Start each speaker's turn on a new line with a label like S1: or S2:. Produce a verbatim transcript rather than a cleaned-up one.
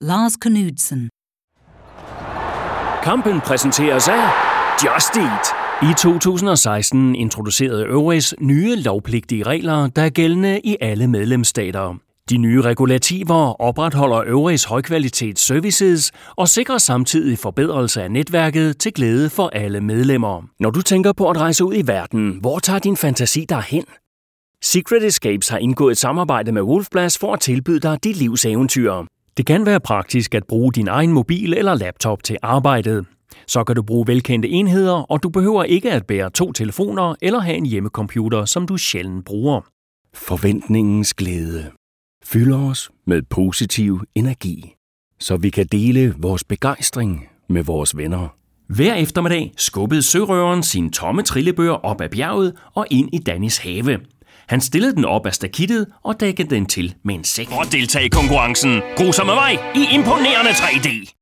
S1: Lars Knudsen.
S2: Kampen præsenteres af Just Eat. I to tusind og seksten introducerede Øwris nye lovpligtige regler, der er gældende i alle medlemsstater. De nye regulativer opretholder Øwris højkvalitets services og sikrer samtidig forbedrelse af netværket til glæde for alle medlemmer. Når du tænker på at rejse ud i verden, hvor tager din fantasi dig hen? Secret Escapes har indgået et samarbejde med Wolfblast for at tilbyde dig dit livs eventyr. Det kan være praktisk at bruge din egen mobil eller laptop til arbejdet. Så kan du bruge velkendte enheder, og du behøver ikke at bære to telefoner eller have en hjemmecomputer, som du sjældent bruger. Forventningens glæde fylder os med positiv energi, så vi kan dele vores begejstring med vores venner. Hver eftermiddag skubbede sørøveren sin tomme trillebør op ad bjerget og ind i Dannys have. Han stillede den op ad stakittet og dækkede den til med en sæk. For at deltage i konkurrencen, gruser med mig i imponerende tre D.